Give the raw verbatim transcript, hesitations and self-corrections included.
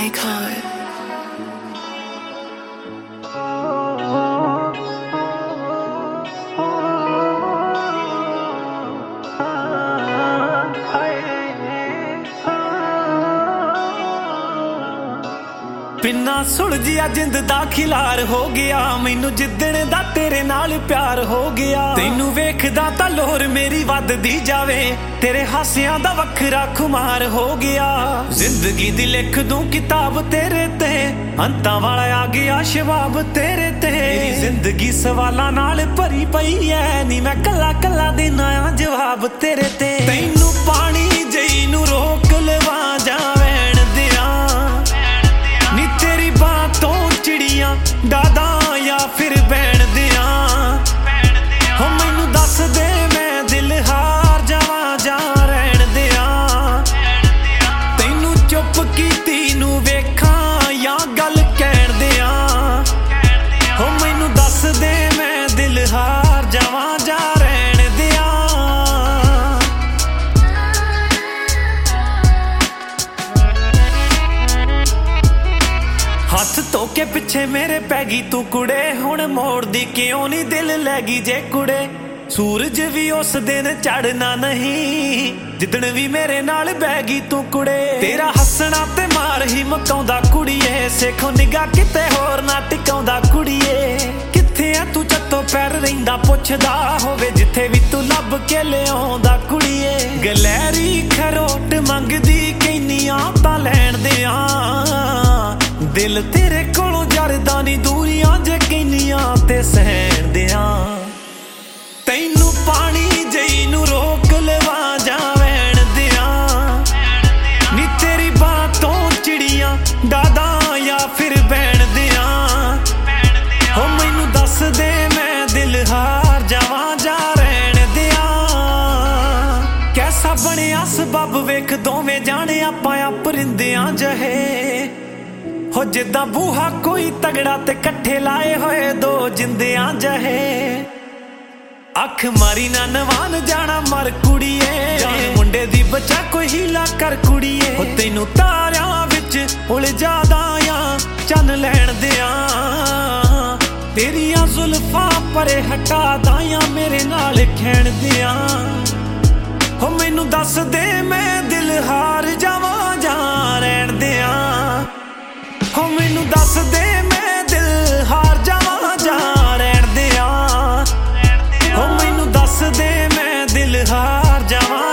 icon. बिना सुलझिया जिंद दा खिलार हो गया मैनू जिद्दण दा तेरे नाल प्यार हो गया तैनू वेखदा तां लोर मेरी वधदी जावे तेरे हासियां दा वखरा खुमार हो गया जिंदगी दी लिख दूं किताब तेरे ते अंतां वाला आ गया शबाब तेरे ते मेरी जिंदगी सवालां नाल भरी पई ऐ नी मैं कल्ला कल्ला देना आ जवाब तेरे ते तैनू पानी जई नू रोक लवा जावे दादा या फिर बैण दिया हो मैनू दस दे मैं दिल हार जावा जा रहन दिया तैनू चुप कीती नू वेखा या गल कहण दिया हो मैनू दस दे मैं दिल हार जावा जा रहन दिया हथ धो के पिछे मेरे पैगी तू कुड़े हुण मोड़ दी क्यों नी दिल लैगी जे कुड़े सूरज भी उस दिन चढ़ना नहीं जिदन भी मेरे नाल बैगी तू कुड़े तेरा हसना ते मार ही मकाउंदा कुड़िए सेखो निगाह किते होर ना टिकाउंदा कुड़िए किथे आ तू चत्तो पैर रहिंदा पुछदा होवे जिथे भी तू लभ के लिआउंदा कुड़िए गलैरी खरोट मंगदी कैनियां तां लैण दियां दिल तेरे कोलों जरदा नी दूरियां जे किनियां ते सहण दियां तैनू पानी जई नू रोक लवा जावैण दियां नी तेरी बातों चिड़ियां दादा या फिर बैण दियां हो मैनू दस दे मैं दिल हार जावा जा रहण दियां कैसा बनिया सबब वेख दोवें जाने आपां अपरिंदियां जहे हो जिद्दां बूहा कोई तगड़ा ते कट्ठे लाए होए दो जिंदियां जहे अख मारी ना नवान जाना मर कुड़िए जान मुंडे दी बचा कोई हीला कर कुड़िए हो तैनू तारियां विच उलझादा या चन लैण दियां तेरियां जुल्फां परे हटा दाया मेरे नाल खैण दियां हो मैनू दस दे मैं दिल हार जावा जा रहण दियां हो मैनू दस दे मैं दिल हार जावा जा रहण दियां हो मैनू दस दे मैं दिल हार जावा